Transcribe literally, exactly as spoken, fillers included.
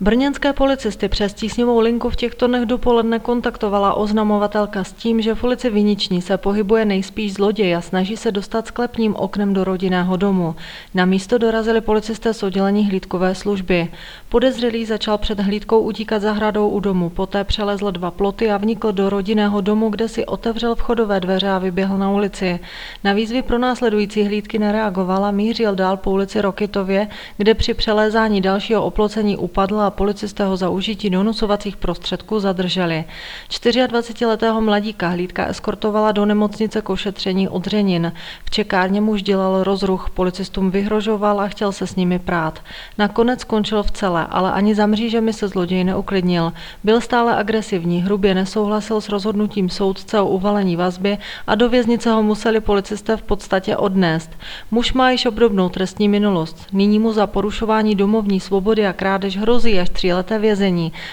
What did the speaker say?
Brněnské policisty přes tísňovou linku v těchto dnech dopoledne kontaktovala oznamovatelka s tím, že v ulici Viniční se pohybuje nejspíš zloděj a snaží se dostat sklepním oknem do rodinného domu. Na místo dorazili policisté z oddělení hlídkové služby. Podezřelý začal před hlídkou utíkat zahradou u domu, poté přelezl dva ploty a vnikl do rodinného domu, kde si otevřel vchodové dveře a vyběhl na ulici. Na výzvy pro následující hlídky nereagovala, mířil dál po ulici Rokytově, kde při přelézání dalšího oplocení upadl a policisté ho za užití donucovacích prostředků zadrželi. dvacetičtyřletého mladíka hlídka eskortovala do nemocnice k ošetření odřenin. V čekárně muž dělal rozruch, policistům vyhrožoval a chtěl se s nimi prát. Nakonec skončil v cele, ale ani za mřížemi se zloděj neuklidnil. Byl stále agresivní, hrubě nesouhlasil s rozhodnutím soudce o uvalení vazby a do věznice ho museli policisté v podstatě odnést. Muž má již obdobnou trestní minulost. Nyní mu za porušování domovní svobody a krádež hrozí až tříleté vězení.